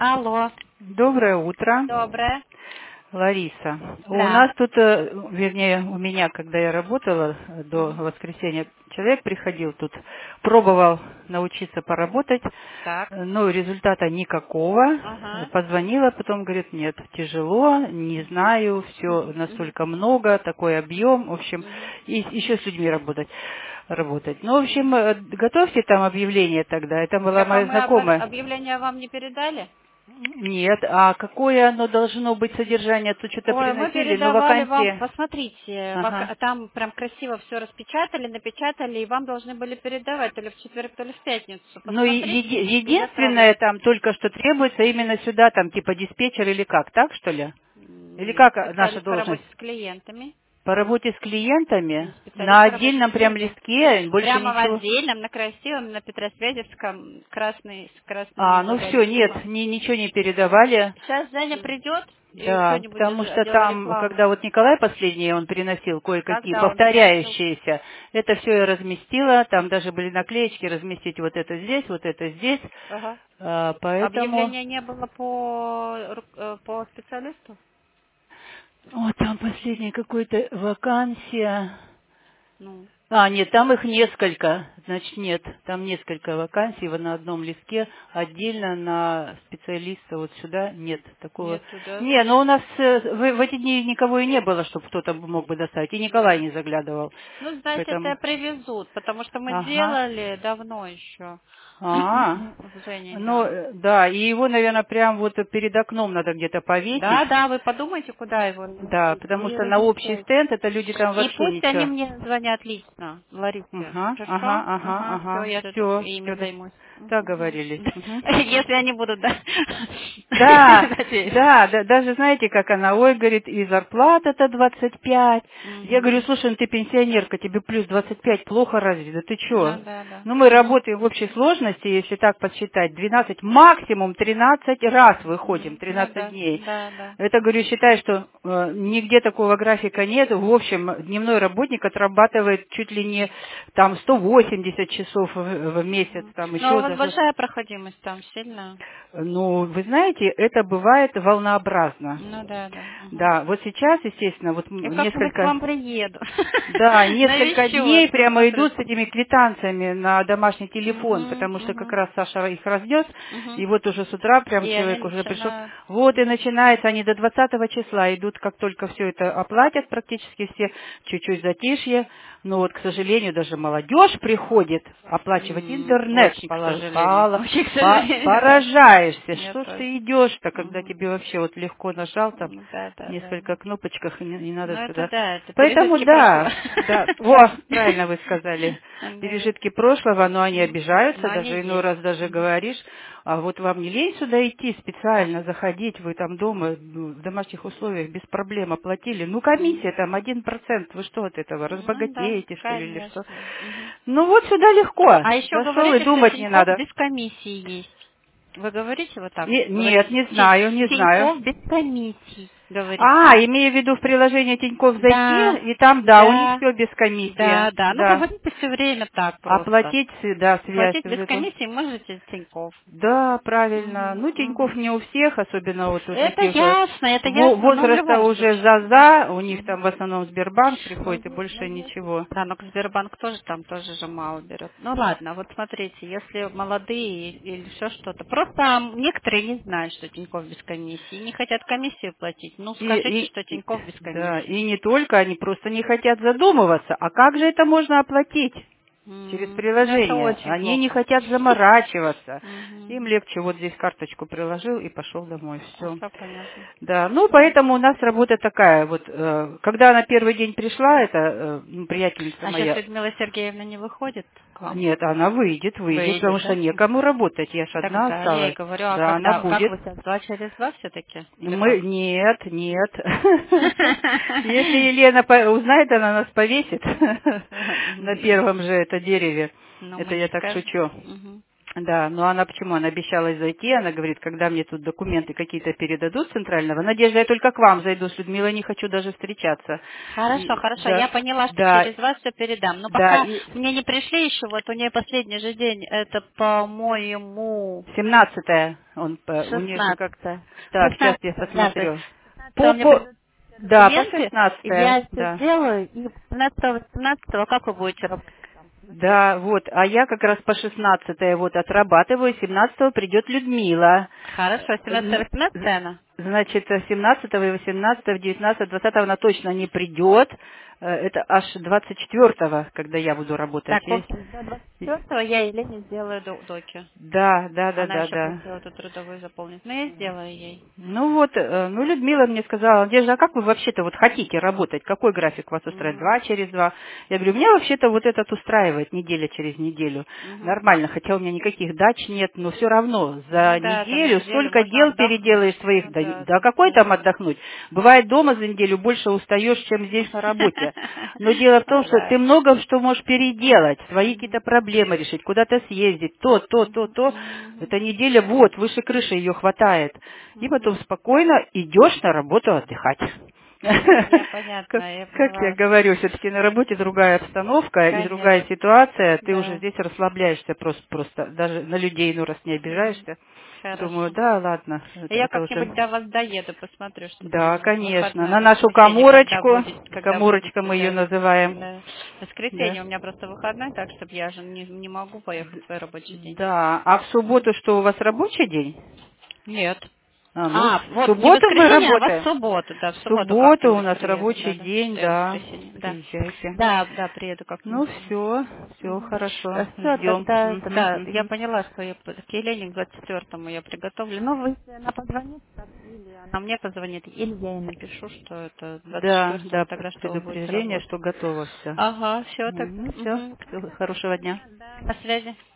Алло. Доброе утро. Доброе. Лариса. Да. У нас тут, вернее, у меня, когда я работала до воскресенья, человек приходил тут, пробовал научиться поработать, Так. но результата никакого. Ага. Позвонила, потом говорит, нет, тяжело, не знаю, все настолько много, такой объем, в общем, и еще с людьми работать. Ну, в общем, готовьте там объявление тогда. Это была Так, а моя мы знакомая. объявление вам не передали? Нет, а какое оно должно быть содержание? Тут что-то Ой, мы приносили, но передавали вам, вакансии. посмотрите, Ага. там прям красиво все распечатали, напечатали, и вам должны были передавать то ли в четверг, то ли в пятницу. Ну, и Посмотрите и единственное заказывайте. там только что требуется именно сюда, там типа диспетчер или как, так что ли? Или как наша Специалист по работе должность? с клиентами. По работе с клиентами? На Специалист по работе отдельном с прям клиентами. листке, больше Прямо в ничего? отдельном, на красивом, на Петросвязевском, с красными Ну все, нет, логотипом. ничего не передавали. Сейчас Женя придет и Да, что-нибудь потому что отдел там, когда рекламы. вот Николай последний, он приносил кое-какие Когда он приносил? повторяющиеся, это все я разместила, там даже были наклеечки, разместить вот это здесь, Ага. поэтому... Объявления не было по специалисту? Вот там последняя какая-то вакансия. Ну. Нет, там их несколько. Значит, нет, там несколько вакансий на одном листке, отдельно на специалиста вот сюда нет такого. Нету, да? Не, но у нас в эти дни никого и не было, чтобы кто-то мог бы достать. И Николай не заглядывал. Ну, значит, Поэтому, это привезут, потому что мы ага. делали давно еще А, с Женей, ну, да. да, и его, наверное, прям вот перед окном надо где-то повесить. Да, да, вы подумайте, куда его Да, носить, потому и что на общий размещайте. стенд это люди там И вообще пусть они ничего. мне звонят лично, Ларисе. Хорошо? Ага, все, Ага. я тут Все, ими займусь. договорились. Если они будут, да. Да, Надеюсь. да, даже знаете, как она, ой, говорит, и зарплата-то 25. Я говорю, Мгм. слушай, ну ты пенсионерка, тебе плюс 25, плохо разве? Да ты чё? Ну да, да. Ну мы работаем в общей сложности, если так подсчитать, 12, максимум 13 раз выходим, Ну 13 да, дней. да, да. Это, говорю, считай, что нигде такого графика нет. В общем, дневной работник отрабатывает чуть ли не там 180 часов в месяц, там Но у еще вас даже. большая проходимость там сильно? Ну, вы знаете, это бывает волнообразно. Ну да, да. Да, вот сейчас, естественно, вот И как-нибудь к несколько, вам приеду. да, несколько Навещу вас, дней прямо посмотрю. идут с этими квитанциями на домашний телефон, Мгм, потому что как мгм, раз Саша их разнес, мгм. и вот уже с утра прям И они человек уже пришел. начинают. Вот и начинается, они до 20 числа идут, как только все это оплатят, практически все, чуть-чуть затишье. Но вот, к сожалению, даже молодежь приходит оплачивать интернет. Очень, к сожалению. Очень, к сожалению, да. Поражаешься, Я что ж тоже. ты идешь-то, когда Мгм. тебе вообще вот легко нажал там Да, да, да. несколько кнопочках, и не надо Ну это сюда. да, это Поэтому пережитки прошлого. да, да, во, правильно вы сказали, Да. пережитки прошлого, но они Но обижаются, они даже иной есть. раз даже говоришь, а вот вам не лень сюда идти специально, заходить, вы там дома, в домашних условиях без проблем оплатили. Ну, комиссия там 1%, вы что от этого, Ну да, разбогатеете, что ли, или что? конечно. Мгм. Ну, вот сюда легко, А еще зашел и говорите, что думать не Тинькофф надо. без комиссии есть. Вы говорите вот так? Нет, Говорите, не знаю, не знаю. Тинькофф без комиссий, говорите. Имею в виду в приложение Тинькофф зайти, Да, и там, да, у них да, все без комиссии, да, да. Ну, да. говорите все время так просто. Оплатить, да, связь Платить вот без эту. комиссии можете Тинькофф. Да, правильно. Мгм, Ну, Тинькофф мгм. не у всех, особенно вот у Это таких ясно, но в возраста любом уже случае. за, у них Мгм. там в основном Сбербанк приходит и Ну, больше ничего. да, но Сбербанк тоже там тоже же мало берет. Ну ладно, вот смотрите, если молодые или еще что-то. Просто некоторые не знают, что Тинькофф без комиссии, и не хотят комиссию платить. Ну скажите, что Тинькофф без Да, комиссии. и не только, они просто не хотят задумываться. А как же это можно оплатить? Через Ну это приложение. очень Они не плохо. хотят заморачиваться. Мгм. Им легче вот здесь карточку приложил и пошел домой. Все. Все понятно. Да, ну поэтому у нас работа такая. Вот, когда она первый день пришла, это приятельница А сейчас моя. Людмила Сергеевна не выходит к вам? Нет, она выйдет, потому Выйдет, что да? некому работать. Я ж одна Тогда я ей осталась. говорю, а Да, она когда, как будет. вы сейчас, 2 через 2 все-таки? Или Мы, как? нет. Если Елена узнает, она нас повесит на первом же это дереве. Ну, мы Это не я так скажем. шучу. Мгм. Да, но она почему? Она обещалась зайти, она говорит, когда мне тут документы какие-то передадут центрального. Надежда, я только к вам зайду, с Людмилой не хочу даже встречаться. Хорошо, хорошо. Да, Я поняла, что да, через вас все передам. Но да, пока и мне не пришли еще, вот у нее последний же день, это, по-моему, 17 у нее же как... 16. Так, сейчас 16, я да, то есть посмотрю. 16 мне По, придут да, по документы, 16 я все да. сделаю, и 17-18, как вы будете работать? Да, вот, а я как раз по 16 вот отрабатываю, 17 придет Людмила. Хорошо, Н- 17-18 она? Значит, 17 и 18 19 20 она точно не придет. Это аж 24 когда я буду работать. Так, в общем, до 24-го я Елене сделаю доки. Да, да, да, Она да, еще да. просила эту трудовую заполнить. Но я сделаю ей. Ну вот, ну Людмила мне сказала, Надежда, а как вы вообще-то вот хотите работать? Какой график вас устраивает? Мгм. 2 через 2? Я говорю, меня вообще-то вот этот устраивает неделя через неделю. Мгм. Нормально, хотя у меня никаких дач нет, но все равно Ну за да, за неделю неделю столько можно дел отдохнуть. переделаешь своих, Ну да, да, да за какой неделю там можно. отдохнуть? Бывает дома за неделю больше устаешь, чем здесь на работе. Но дело в том, Ну что ты да. много что можешь переделать, свои Мгм. какие-то проблемы решить, куда-то съездить, Мгм. то. Мгм. Эта неделя вот, выше крыши ее хватает. И потом Мгм. спокойно идешь на работу отдыхать. Я Как, понятно, я как поняла я вас. говорю, все-таки на работе другая обстановка и другая Конечно, ситуация, ты уже да. здесь расслабляешься просто даже на людей, ну, раз не Мгм. обижаешься. Думаю, Хорошо. да, ладно, Я это уже... как-нибудь до вас доеду, посмотрю, чтобы Да, мне конечно, выходное на нашу воскресенье, коморочку, когда коморочка будете, мы ее да. называем, Да. да. Воскресенье у меня просто выходной, так что я же не могу поехать в свой рабочий день. Да, а в субботу что, у вас рабочий день? Нет. А, ну, А, в вот не субботу мы воскресенье, а в работаем. субботу, да, в В субботу субботу у как-нибудь нас приеду, рабочий да, да. день, да. Воскресенье, да. Приезжайте. Да, да, приеду как-нибудь. Ну, все Угу. хорошо. Все, Ждем. тогда, это, Мгм, да, я мгм. поняла, что я к Елене к 24-му я приготовлю. Ну, если она позвонит, так, или она мне позвонит, или я ей напишу, что это Да, 24-го, да, тогда что вы будете предупреждение, работать. что готово все. Ага, все так. Ну, все. Угу. Хорошего дня. На связи.